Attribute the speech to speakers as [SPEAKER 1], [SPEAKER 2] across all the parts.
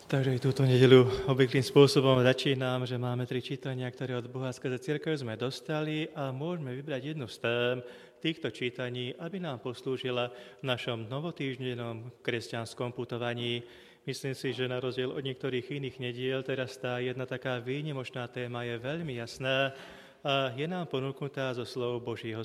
[SPEAKER 1] Takže túto nedeľu obvyklým spôsobom začínam, že máme 3 čítania, ktoré od Boha skrze cirkev sme dostali a môžeme vybrať jednu z tém týchto čítaní, aby nám poslúžila v našom novotýždennom kresťanskom putovaní. Myslím si, že na rozdiel od niektorých iných nediel, teraz tá jedna taká výnimočná téma je veľmi jasná a je nám ponúknutá zo slov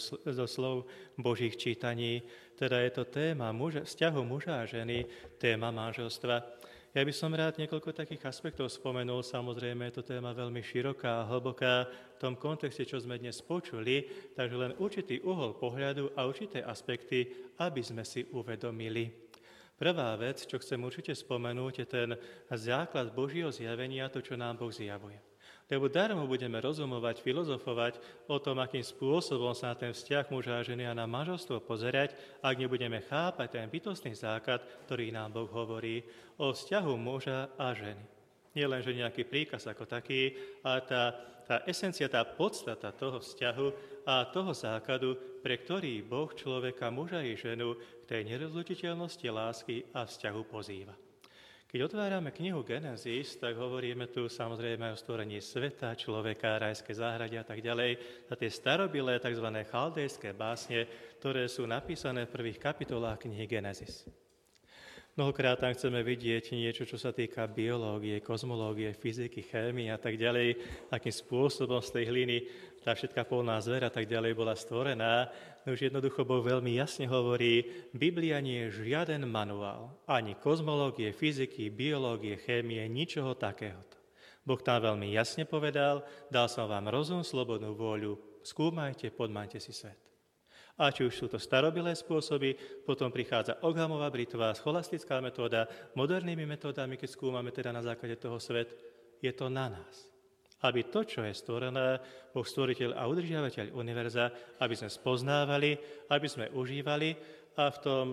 [SPEAKER 1] Božích čítaní. Teda je to téma vzťahu muža a ženy, téma manželstva. Ja by som rád niekoľko takých aspektov spomenul. Samozrejme, je to téma veľmi široká a hlboká v tom kontexte, čo sme dnes počuli, takže len určitý uhol pohľadu a určité aspekty, aby sme si uvedomili. Prvá vec, čo chcem určite spomenúť, je ten základ Božieho zjavenia, to, čo nám Boh zjavuje. Lebo darmo budeme rozumovať, filozofovať o tom, akým spôsobom sa na ten vzťah muža a ženy a na manželstvo pozerať, ak nebudeme chápať ten bytostný základ, ktorý nám Boh hovorí o vzťahu muža a ženy. Nie len, že nejaký príkaz ako taký, ale tá esencia, tá podstata toho vzťahu a toho základu, pre ktorý Boh človeka, muža i ženu k tej nerozlučiteľnosti lásky a vzťahu pozýva. Keď otvárame knihu Genesis, tak hovoríme tu samozrejme o stvorení sveta, človeka, rajské záhrady a tak ďalej. A tie starobilé tzv. Chaldejské básne, ktoré sú napísané v prvých kapitolách knihy Genesis. Mnohokrát tam chceme vidieť niečo, čo sa týka biológie, kozmológie, fyziky, chémie a tak ďalej, akým spôsobom z tej hliny tá všetká polná zver a tak ďalej bola stvorená. No už jednoducho Boh veľmi jasne hovorí, Biblia nie je žiaden manuál, ani kozmológie, fyziky, biológie, chémie, ničoho takéhoto. Boh tam veľmi jasne povedal, dal som vám rozum, slobodnú vôľu, skúmajte, podmaňte si svet. A či už sú to starobilé spôsoby, potom prichádza Oghamová britva, scholastická metóda, modernými metódami, keď skúmame teda na základe toho svet, je to na nás. Aby to, čo je stvorené, Boh stvoriteľ a udržiavateľ univerza, aby sme spoznávali, aby sme užívali a v tom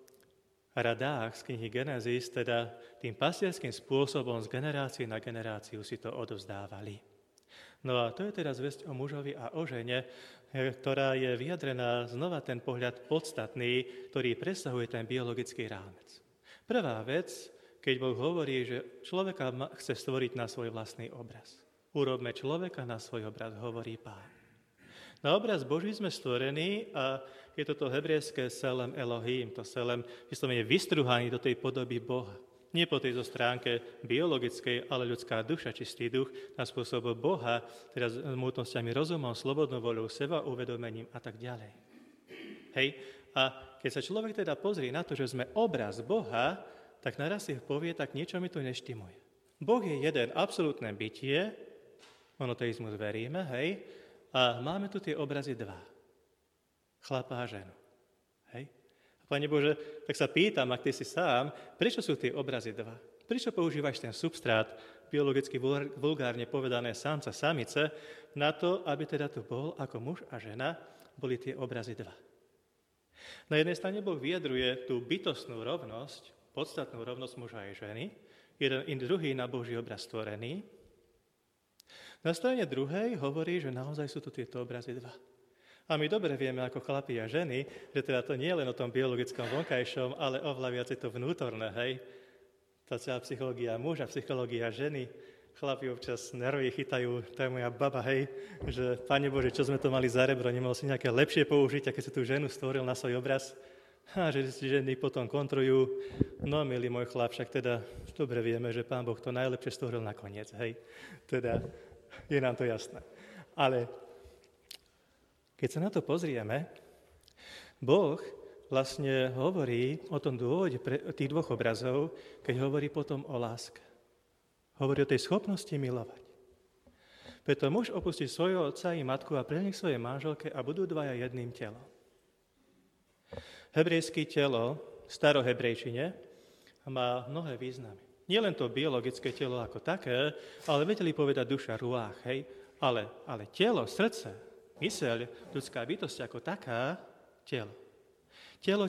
[SPEAKER 1] radách z knihy Genesis, teda tým pastierským spôsobom z generácie na generáciu si to odovzdávali. No a to je teraz zvesť o mužovi a o žene, ktorá je vyjadrená znova ten pohľad podstatný, ktorý presahuje ten biologický rámec. Prvá vec, keď Boh hovorí, že človeka chce stvoriť na svoj vlastný obraz. Urobme človeka na svoj obraz, hovorí Pán. Na obraz Boží sme stvorení a je toto hebrejské selem Elohim, to selem, vyslovene vystruhaný do tej podoby Boha. Nie po tejto stránke biologickej, ale ľudská duša, čistý duch, na spôsob Boha, teda s mútnosťami rozumom, slobodnou voľou, seba uvedomením a tak ďalej. Hej? A keď sa človek teda pozrie na to, že sme obraz Boha, tak naraz si povie, tak niečo mi tu neštimuje. Boh je jeden, absolútne bytie, monoteizmus veríme, hej? A máme tu tie obrazy dva. Chlapa a ženu. Hej? Pane Bože, tak sa pýtam, ak ty si sám, prečo sú tie obrazy dva? Prečo používaš ten substrát, biologicky vulgárne povedané samca, samice, na to, aby teda tu bol ako muž a žena, boli tie obrazy dva? Na jednej strane Boh vyjadruje tú bytostnú rovnosť, podstatnú rovnosť muža a ženy, jeden i druhý na Boží obraz stvorený. Na strane druhej hovorí, že naozaj sú tu tieto obrazy dva. A my dobre vieme, ako chlapi a ženy, že teda to nie je len o tom biologickom vonkajšom, ale oveľa viac je to vnútorné, hej. Tá celá psychológia muža, psychológia ženy. Chlapi občas nervy chytajú, to je moja baba, hej, že Pane Bože, čo sme to mali za rebro, nemohol si nejaké lepšie použiť, aké si tú ženu stvoril na svoj obraz. A že si ženy potom kontrujú, no milý môj chlap, však teda dobre vieme, že Pán Boh to najlepšie stvoril nakoniec, hej. Teda je nám to jasné. Ale keď sa na to pozrieme, Boh vlastne hovorí o tom dôvode tých dvoch obrazov, keď hovorí potom o láske. Hovorí o tej schopnosti milovať. Preto muž opustí svojho otca i matku a prehne k svojej manželke a budú dvaja jedným telom. Hebrejské telo v starohebrejčine má mnohé významy. Nie len to biologické telo ako také, ale vedeli povedať duša, ruách, hej? Ale telo, srdce, myseľ, ľudská bytosť ako taká, telo. Telo.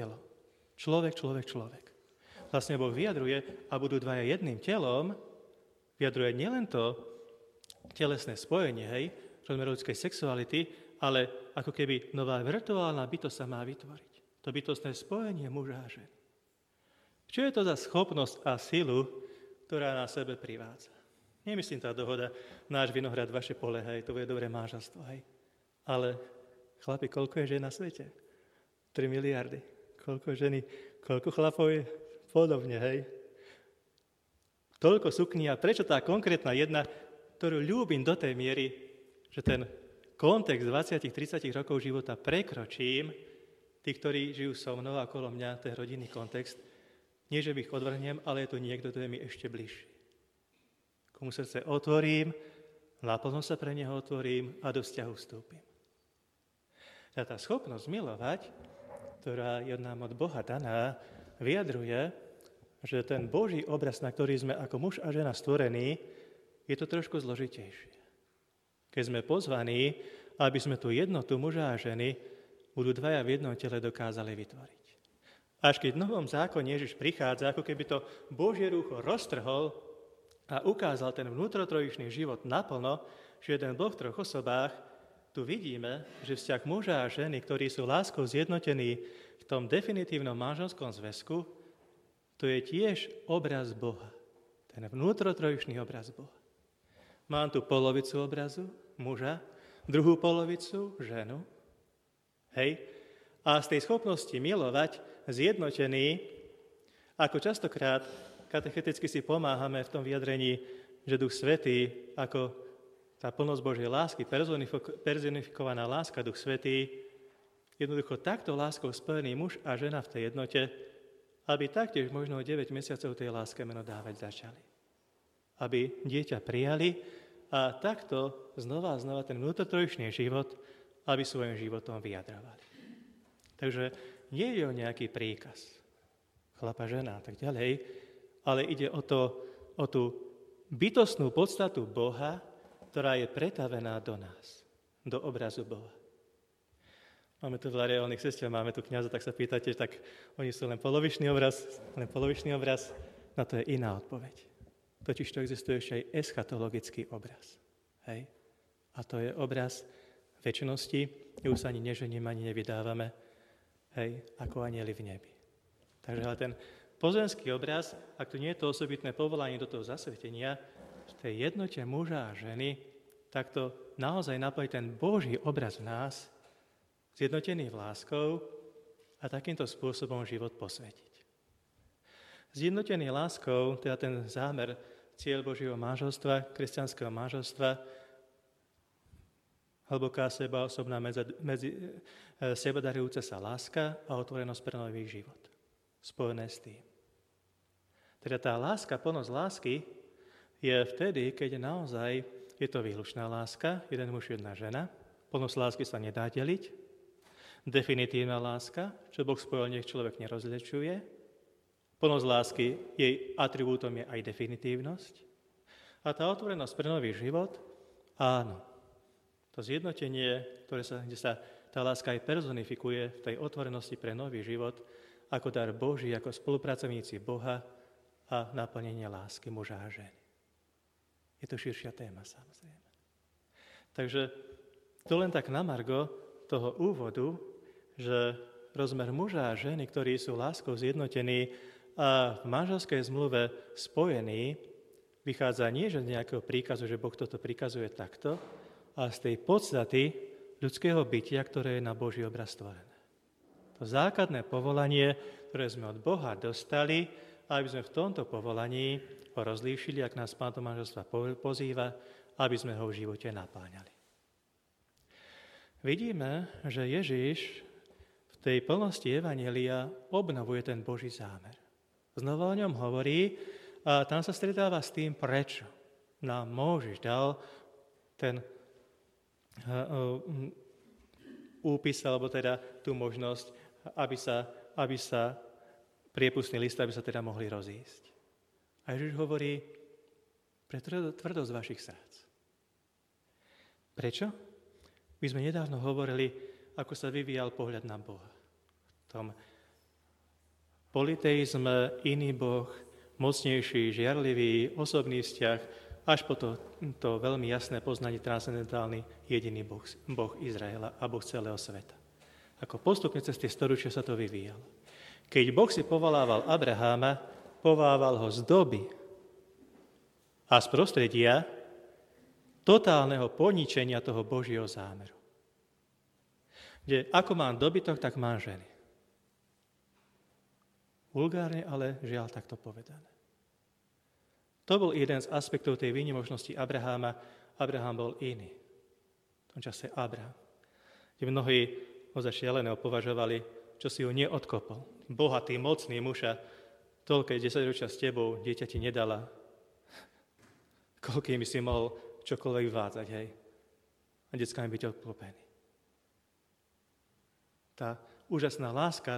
[SPEAKER 1] Človek. Vlastne Boh vyjadruje a budú dvaja jedným telom, vyjadruje nielen to telesné spojenie, hej, rozmer ľudskej sexuality, ale ako keby nová virtuálna bytosť sa má vytvoriť. To bytostné spojenie muža a ženy. Čo je to za schopnosť a silu ktorá na sebe privádza. Nemyslím tá dohoda, náš vinohrad, vaše pole, hej, to bude dobré manželstvo, hej. Ale, chlapi, koľko je žien na svete? 3 miliardy. Koľko ženy, koľko chlapov je? Podobne, hej. Toľko sukní a prečo tá konkrétna jedna, ktorú ľúbim do tej miery, že ten kontext 20-30 rokov života prekročím, tí, ktorí žijú so mnou a okolo mňa, ten rodinný kontext, nie, že ich odvrhnem, ale je to niekto, kto je mi ešte bližší. Komu srdce otvorím, naplno sa pre neho otvorím a do vzťahu vstúpim. A tá schopnosť milovať, ktorá je nám od Boha daná, vyjadruje, že ten Boží obraz, na ktorý sme ako muž a žena stvorení, je to trošku zložitejšie. Keď sme pozvaní, aby sme tú jednotu muža a ženy budú dvaja v jednom tele dokázali vytvoriť. Až keď v Novom zákone Ježiš prichádza, ako keby to Božie rúcho roztrhol a ukázal ten vnútrotrojičný život naplno, že jeden Boh v troch osobách, tu vidíme, že vzťah muža a ženy, ktorí sú láskou zjednotení v tom definitívnom manželskom zväzku, to je tiež obraz Boha. Ten vnútrotrojičný obraz Boha. Mám tu polovicu obrazu muža, druhú polovicu ženu. Hej? A z tej schopnosti milovať zjednotený, ako častokrát katecheticky si pomáhame v tom vyjadrení, že Duch Svätý, ako tá plnosť Božej lásky, personifikovaná láska, Duch Svätý, jednoducho takto láskou spojený muž a žena v tej jednote, aby taktiež možno 9 mesiacov tej láske meno dávať začali. Aby dieťa prijali a takto znova a znova ten vnútrotrojičný život, aby svojim životom vyjadrovali. Takže nie je o nejaký príkaz, chlapa, žena a tak ďalej, ale ide o tú bytostnú podstatu Boha, ktorá je pretavená do nás, do obrazu Boha. Máme tu veľa reálnych sestier, máme tu kňaza, tak sa pýtate, tak oni sú len polovičný obraz, na to je iná odpoveď. Totiž to existuje ešte aj eschatologický obraz. Hej? A to je obraz večnosti, kde už sa ani nežením, ani nevydávame, hej, ako anjeli v nebi. Takže ale ten pozemský obraz, ak tu nie je to osobitné povolanie do toho zasvetenia, v tej jednote muža a ženy, tak to naozaj napojí ten Boží obraz v nás, zjednotený v láskou a takýmto spôsobom život posvetiť. Zjednotený láskou, teda ten zámer, cieľ Božieho manželstva, kresťanského manželstva, hlboká sebaosobná sebadarujúca sa láska a otvorenosť pre nový život. Spojené s tým. Teda tá láska, plnosť lásky je vtedy, keď naozaj je to výlučná láska, jeden muž, jedna žena. Plnosť lásky sa nedá deliť. Definitívna láska, čo Boh spojil, nech človek nerozličuje. Plnosť lásky, jej atribútom je aj definitívnosť. A tá otvorenosť pre nový život, áno, to zjednotenie, kde sa tá láska aj personifikuje v tej otvorenosti pre nový život, ako dar Boží, ako spolupracovníci Boha a naplnenie lásky muža a ženy. Je to širšia téma, samozrejme. Takže to len tak na margo toho úvodu, že rozmer muža a ženy, ktorí sú láskou zjednotení a v manželskej zmluve spojení, vychádza nie z nejakého príkazu, že Boh toto prikazuje takto, a z tej podstaty ľudského bytia, ktoré je na Boží obraz stvorené. To základné povolanie, ktoré sme od Boha dostali, aby sme v tomto povolaní ho rozlíšili, ak nás Pán do manželstva pozýva, aby sme ho v živote napáňali. Vidíme, že Ježiš v tej plnosti evanjelia obnovuje ten Boží zámer. Znova o ňom hovorí a tam sa stretáva s tým, prečo nám Mojžiš dal ten úpis, alebo teda tú možnosť, aby sa priepustný list, aby sa teda mohli rozísť. A Ježiš hovorí, pre tvrdosť vašich srdc. Prečo? My sme nedávno hovorili, ako sa vyvíjal pohľad na Boha. V tom politeizme, iný Boh, mocnejší, žiarlivý, osobný vzťah, až po to veľmi jasné poznanie transcendentálny jediný Boh Izraela a Boh celého sveta. Ako postupne cez tie storočia sa to vyvíjalo. Keď Boh si povolával Abraháma, povolával ho z doby, a z prostredia totálneho poničenia toho Božieho zámeru. Kde ako mám dobytok, tak mám ženy. Vulgárne, ale žiaľ takto povedané. To bol jeden z aspektov tej výnimočnosti Abraháma. Abraham bol iný. V tom čase Abraham. Kde mnohí ho za šialeného považovali, čo si ho neodkopol. Bohatý, mocný muža, toľké 10 ročia s tebou, dieťa ti nedala. Koľkým by si mohol čokoľvek vádzať, hej? A deckami byť obklopený. Tá úžasná láska,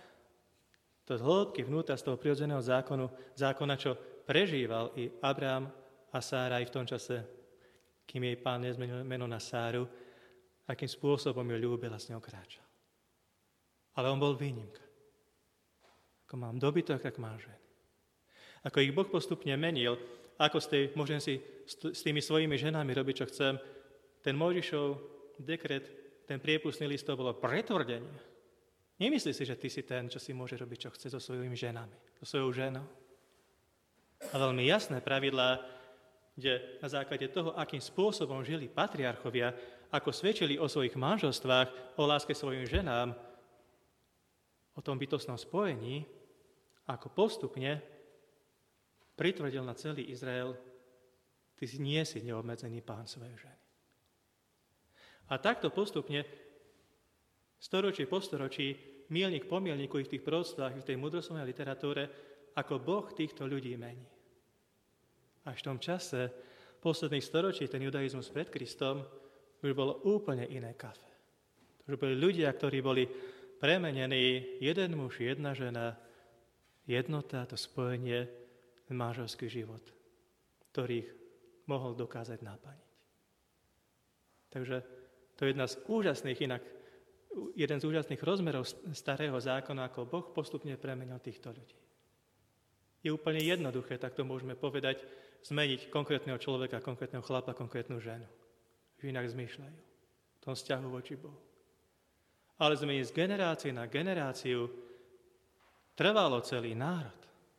[SPEAKER 1] to z hĺbky vnútra z toho prirodzeného zákona, čo prežíval i Abraham a Sára aj v tom čase, kým jej Pán nezmenil meno na Sáru, akým spôsobom ju ľúbil a s ňou kráčal. Ale on bol výnimka. Ako mám dobytok, tak mám ženy. Ako ich Boh postupne menil, ako môžem si s tými svojimi ženami robiť, čo chcem, ten Mojžišov dekret, ten priepustný list, to bolo pretvrdenie. Nemyslí si, že ty si ten, čo si môže robiť, čo chce so svojimi ženami, so svojou ženou. A veľmi jasné pravidlá, kde na základe toho, akým spôsobom žili patriarchovia, ako svedčili o svojich manželstvách, o láske svojim ženám, o tom bytostnom spojení, ako postupne pritvrdil na celý Izrael, ty nie si neobmedzený pán svojej ženy. A takto postupne, storočie po storočí, míľnik po míľniku v tých proroctvách, v tej múdroslovnej literatúre, ako Boh týchto ľudí mení. Až v tom čase, posledných storočí, ten judaizmus pred Kristom, už bolo úplne iné kafe. Už boli ľudia, ktorí boli premenení, jeden muž, jedna žena, jednota, to spojenie, ten manželský život, ktorých mohol dokázať naplniť. Takže to je jeden z úžasných rozmerov starého zákona, ako Boh postupne premenil týchto ľudí. Je úplne jednoduché, tak to môžeme povedať, zmeniť konkrétneho človeka, konkrétneho chlapa, konkrétnu ženu. Že inak zmýšľajú v tom vzťahu voči Bohu. Ale zmeniť z generácie na generáciu trvalo celý národ.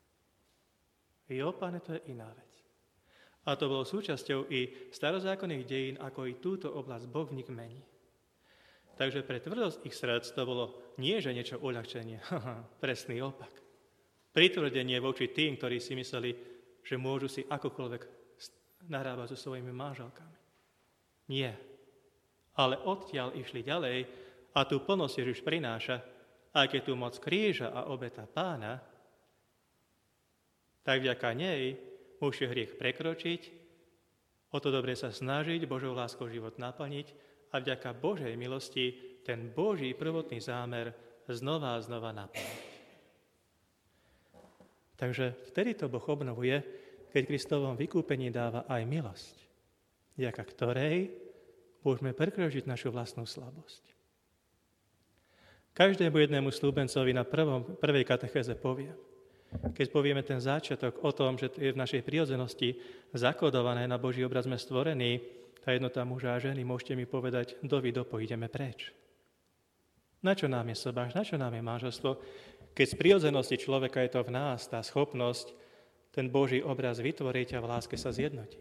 [SPEAKER 1] Jópane, to je iná vec. A to bolo súčasťou i starozákonných dejín, ako i túto oblasť Boh v nich mení. Takže pre tvrdosť ich srdc to bolo nie, že niečo uľahčenie, presný opak. Pritvrdenie voči tým, ktorí si mysleli, že môžu si akokoľvek narábať so svojimi manželkami. Nie. Ale odtiaľ išli ďalej a tú plnosť Ježiš prináša, aj keď tú moc kríža a obeta Pána, tak vďaka nej môže hriech prekročiť, o to dobre sa snažiť, Božou láskou život naplniť a vďaka Božej milosti ten Boží prvotný zámer znova a znova naplniť. Takže vtedy to Boh obnovuje, keď Kristovom vykúpení dáva aj milosť, vďaka ktorej môžeme prekročiť našu vlastnú slabosť. Každému jednému slúbencovi na prvej katechéze poviem, keď povieme ten začiatok o tom, že je v našej prirodzenosti zakodované na Boží obraz sme stvorení, tá jednota muža a ženy, môžete mi povedať, dopo ideme preč. Na čo nám je sobáš, na čo nám je manželstvo, keď z prirodzenosti človeka je to v nás, tá schopnosť, ten Boží obraz vytvoriť a v láske sa zjednotiť.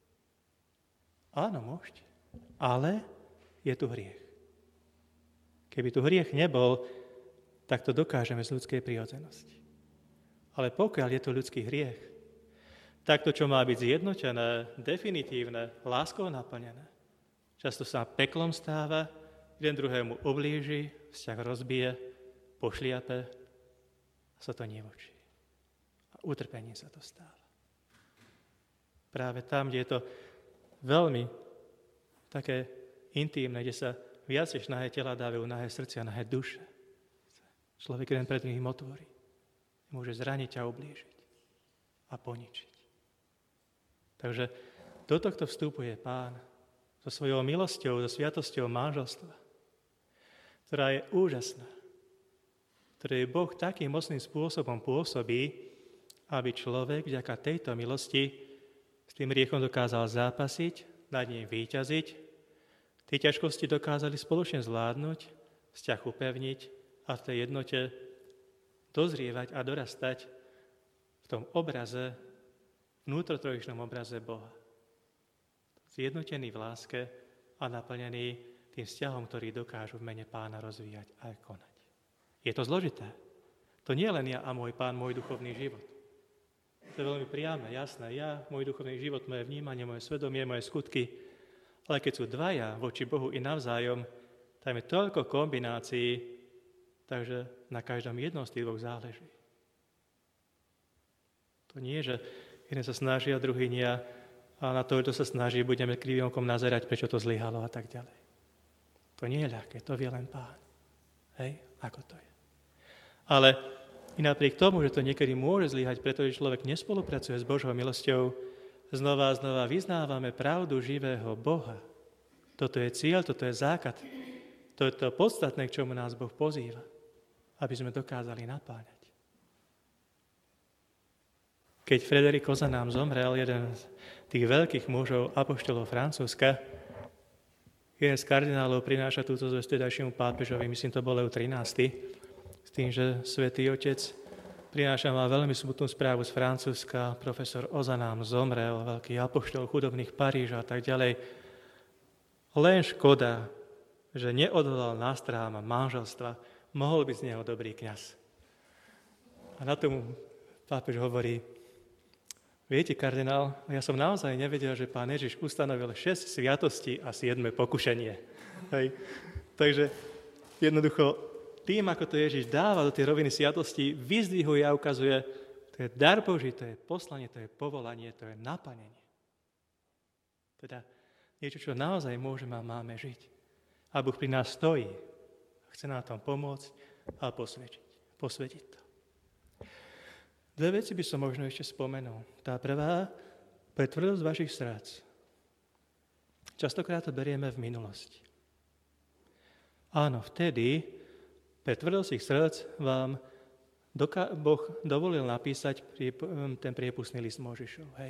[SPEAKER 1] Áno, môžete, ale je tu hriech. Keby tu hriech nebol, tak to dokážeme z ľudskej prirodzenosti. Ale pokiaľ je tu ľudský hriech, tak to, čo má byť zjednotené, definitívne, láskou naplnené, často sa peklom stáva, jeden druhému ublíži, vzťah rozbije, pošliape a sa to nevočí. A utrpenie sa to stáva. Práve tam, kde je to veľmi také intímne, kde sa viac než nahé tela dávajú nahé srdcia, nahé duše. Človek jeden pred nich otvorí. Môže zraniť a ublížiť a poničiť. Takže do tohto vstupuje Pán so svojou milosťou, so sviatosťou manželstva, ktorá je úžasná, ktorej Boh takým mocným spôsobom pôsobí, aby človek vďaka tejto milosti s tým hriechom dokázal zápasiť, nad ním víťaziť, tie ťažkosti dokázali spoločne zvládnuť, vzťah upevniť a v tej jednote dozrievať a dorastať v tom obraze, v vnútrotrojičnom obraze Boha. Zjednotený v láske a naplnený tým vzťahom, ktorý dokážu v mene Pána rozvíjať a konať. Je to zložité. To nie len ja a môj Pán, môj duchovný život. To je veľmi priame, jasné. Ja, môj duchovný život, moje vnímanie, moje svedomie, moje skutky. Ale keď sú dvaja voči Bohu i navzájom, tam je toľko kombinácií, takže na každom jednom z tých dvoch záleží. To nie, že jeden sa snaží a druhý nie, a na to, kto sa snaží, budeme krivým okom nazerať, prečo to zlyhalo a tak ďalej. To nie je ľahké, to vie len Pán. Hej, ako to je. Ale i napriek tomu, že to niekedy môže zlyhať, pretože človek nespolupracuje s Božou milosťou, znova a znova vyznávame pravdu živého Boha. Toto je cieľ, toto je základ. To je to podstatné, k čomu nás Boh pozýva, aby sme dokázali napáňať. Keď Frédéric Ozanam zomrel, jeden z tých veľkých mužov apoštolov Francúzska, jeden z kardinálov prináša túto zvesť vtedajšiemu pápežovi, myslím, to bol Leo XIII, s tým, že Svätý Otec prináša ma veľmi smutnú správu z Francúzska. Profesor Ozanam zomrel, veľký apoštol chudobných Paríža a tak ďalej. Len škoda, že neodvolal nástrahám manželstva, mohol byť z neho dobrý kňaz. A na tomu pápež hovorí: viete, kardinál, ja som naozaj nevedel, že Pán Ježiš ustanovil 6 sviatostí a 7 pokušenie. Hej. Takže jednoducho tým, ako to Ježiš dáva do tej roviny sviatosti, vyzdvihuje a ukazuje, to je dar Boží, to je poslanie, to je povolanie, to je naplnenie. Teda niečo, čo naozaj môžeme a máme žiť. A Boh pri nás stojí. Chce nám tom pomôcť a posvetiť to. Dve veci by som možno ešte spomenul. Tá prvá, pre tvrdosť vašich srdc. Častokrát to berieme v minulosti. Áno, vtedy pre tvrdosť ich srdc vám Boh dovolil napísať ten priepustný list Mojžišov. Hej.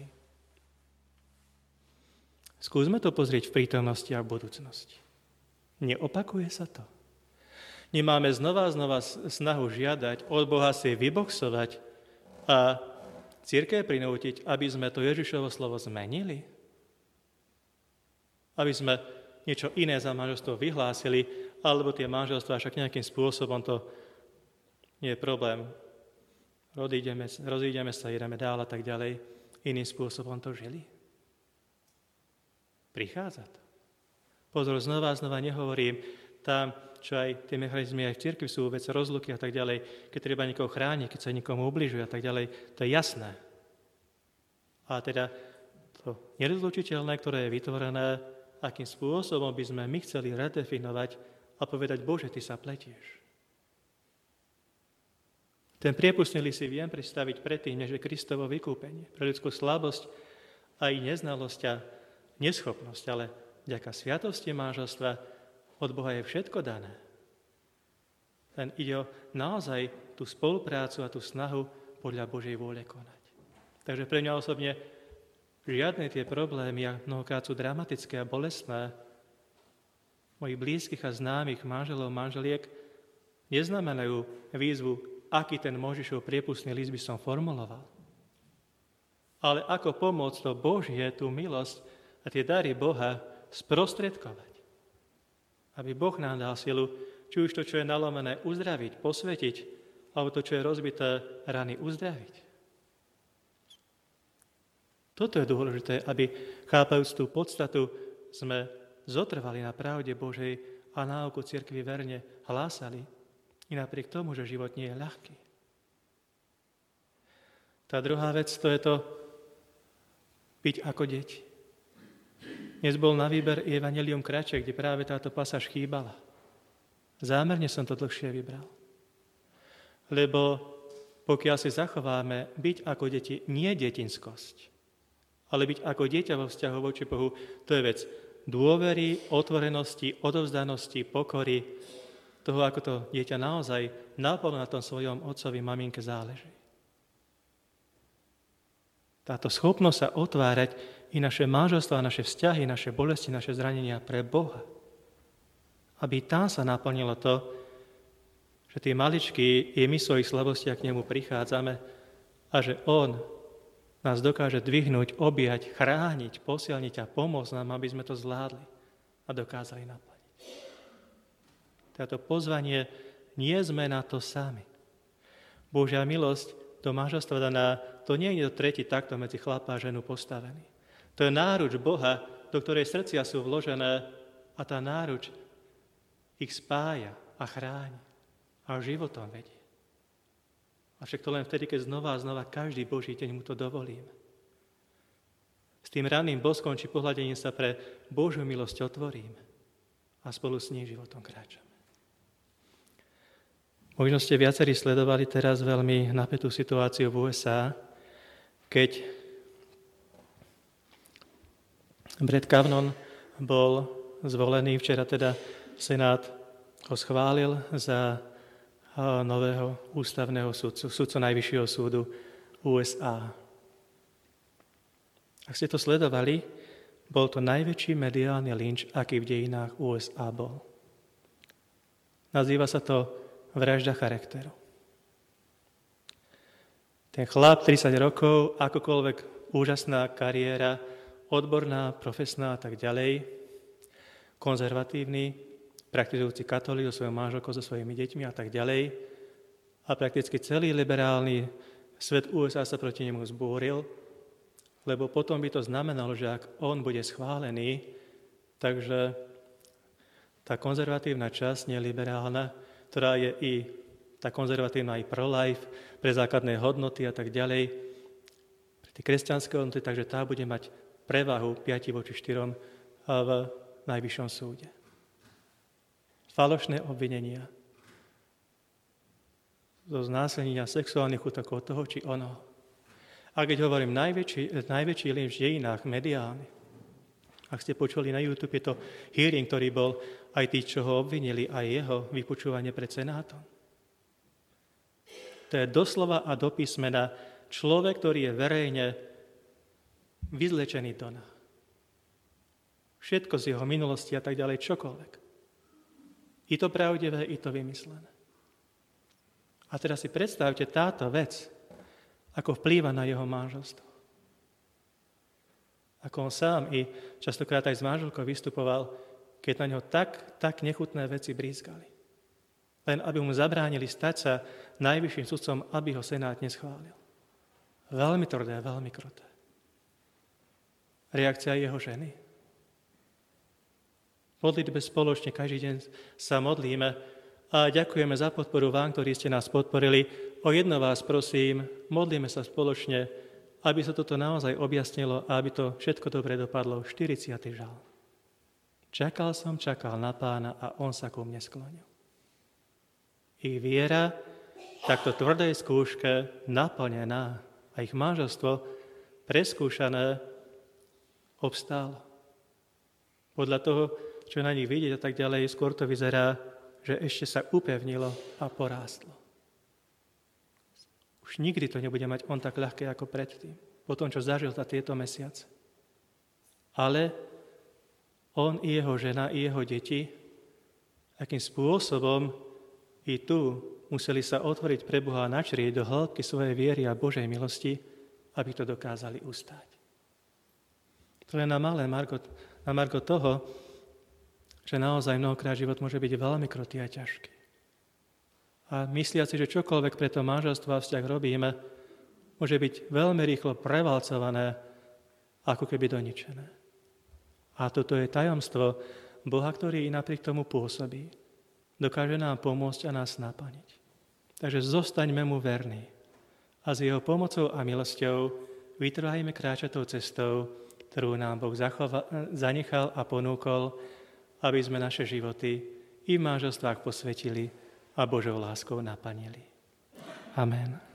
[SPEAKER 1] Skúsme to pozrieť v prítomnosti a v budúcnosti. Neopakuje sa to. Nemáme znova snahu žiadať od Boha si vyboxovať a cirkev prinútiť, aby sme to Ježišovo slovo zmenili? Aby sme niečo iné za manželstvo vyhlásili, alebo tie manželstvá však nejakým spôsobom, to nie je problém. Rozídeme sa, ideme dál a tak ďalej. Iným spôsobom to žili. Prichádza to. Pozor, znova nehovorím, tam, čo aj tie mechanizmy aj v cirkvi sú vec rozluky a tak ďalej, keď treba niekoho chrániť, keď sa nikomu ubližuje a tak ďalej, to je jasné. A teda to nerozlučiteľné, ktoré je vytvorené, akým spôsobom by sme my chceli redefinovať a povedať: Bože, Ty sa pletieš. Ten priepustný list si viem predstaviť predtým, než je Kristovo vykúpenie. Pre ľudskú slabosť a i neznalosť a neschopnosť, ale vďaka sviatosti manželstva od Boha je všetko dané. Len ide o naozaj tú spoluprácu a tú snahu podľa Božej vôle konať. Takže pre mňa osobne žiadne tie problémy, a mnohokrát sú dramatické a bolestné, mojich blízkych a známych manželov, manželiek, neznamenajú výzvu, aký ten Mojžišov priepustný list by som formuloval. Ale ako pomôcť to Božie, tú milosť a tie dary Boha sprostredkovať. Aby Boh nám dal silu, či už to, čo je nalomené, uzdraviť, posvetiť, alebo to, čo je rozbité, rany uzdraviť. Toto je dôležité, aby, chápajúc tú podstatu, sme zotrvali na pravde Božej a náuku cirkvi verne hlásali, i napriek tomu, že život nie je ľahký. Tá druhá vec, to je to byť ako deti. Dnes bol na výber Evanjelium kratšie, kde práve táto pasáž chýbala. Zámerne som to dlhšie vybral. Lebo pokiaľ si zachováme byť ako deti, nie detinskosť, ale byť ako dieťa vo vzťahu voči Bohu, to je vec dôvery, otvorenosti, odovzdanosti, pokory, toho, ako to dieťa naozaj naplno na tom svojom otcovi, maminke záleží. Táto schopnosť sa otvárať i naše manželstvá, naše vzťahy, naše bolesti, naše zranenia pre Boha. Aby tam sa naplnilo to, že tí maličkí, i my svojich slabostiach k nemu prichádzame a že On nás dokáže dvihnúť, objať, chrániť, posilniť a pomôcť nám, aby sme to zvládli a dokázali naplniť. Táto pozvanie, nie sme na to sami. Božia milosť do manželstva daná, to nie je to tretí takto medzi chlapa a ženu postavený. To je náruč Boha, do ktorej srdcia sú vložené a tá náruč ich spája a chráni a životom vedie. Avšak to len vtedy, keď znova a znova každý Boží deň mu to dovolíme. S tým ranným boskom či pohľadením sa pre Božiu milosť otvoríme a spolu s ním životom kráčame. Možno ste viacerí sledovali teraz veľmi napätú situáciu v USA, keď Brett Kavanaugh bol zvolený, včera teda Senát ho schválil za nového ústavného sudcu Najvyššieho súdu USA. Ak ste to sledovali, bol to najväčší mediálny lynč, aký v dejinách USA bol. Nazýva sa to vražda charakteru. Ten chlap, 30 rokov, akokoľvek úžasná kariéra, odborná, profesná a tak ďalej, konzervatívny, praktizujúci katolík so svojou manželkou, so svojimi deťmi a tak ďalej. A prakticky celý liberálny svet USA sa proti nemu zbúril, lebo potom by to znamenalo, že ak on bude schválený, takže tá konzervatívna časť, neliberálna, ktorá je i tá konzervatívna aj pro-life, pre základné hodnoty a tak ďalej, pre tie kresťanské hodnoty, takže tá bude mať prevahu 5 voči 4 v Najvyššom súde. Falošné obvinenia zo znásilnenia, sexuálnych útokov toho či onoho. A keď hovorím najväčší lynč v dejinách mediálny, ak ste počuli na YouTube, je to hearing, ktorý bol aj tí, čo ho obvinili, aj jeho vypočúvanie pred Senátom. To je doslova a do písmena človek, ktorý je verejne vyzlečený do dna. Všetko z jeho minulosti a tak ďalej, čokoľvek. I to pravdivé, i to vymyslené. A teraz si predstavte táto vec, ako vplýva na jeho manželstvo. Ako on sám i častokrát aj s manželkou vystupoval, keď na ňo tak nechutné veci brízgali. Len aby mu zabránili stať sa najvyšším sudcom, aby ho Senát neschválil. Veľmi tvrdé, veľmi kruté. Reakcia jeho ženy. Modlitbe spoločne, každý deň sa modlíme a ďakujeme za podporu vám, ktorí ste nás podporili. O jedno vás prosím, modlíme sa spoločne, aby sa toto naozaj objasnilo a aby to všetko dobre dopadlo. 40. žalm. Čakal na Pána a on sa ku mne sklonil. Ich viera takto tvrdej skúške naplnená a ich manželstvo preskúšané obstálo. Podľa toho, čo na nich vidieť a tak ďalej, skôr to vyzerá, že ešte sa upevnilo a porástlo. Už nikdy to nebude mať on tak ľahké ako predtým, po tom, čo zažil za tieto mesiace. Ale on i jeho žena, i jeho deti, akým spôsobom i tu museli sa otvoriť pre Boha a načrieť do hĺbky svojej viery a Božej milosti, aby to dokázali ustáť. To je na malé margo toho, že naozaj mnohokrát život môže byť veľmi krutý a ťažký. A mysliaci, že čokoľvek pre to manželstvo a vzťah robíme, môže byť veľmi rýchlo prevalcované, ako keby doničené. A toto je tajomstvo Boha, ktorý i napriek tomu pôsobí. Dokáže nám pomôcť a nás naplniť. Takže zostaňme mu verní. A s jeho pomocou a milosťou vytrvajme kráčať tou cestou, ktorú nám Boh zanechal a ponúkol, aby sme naše životy i v manželstvách posvetili a Božou láskou naplnili. Amen.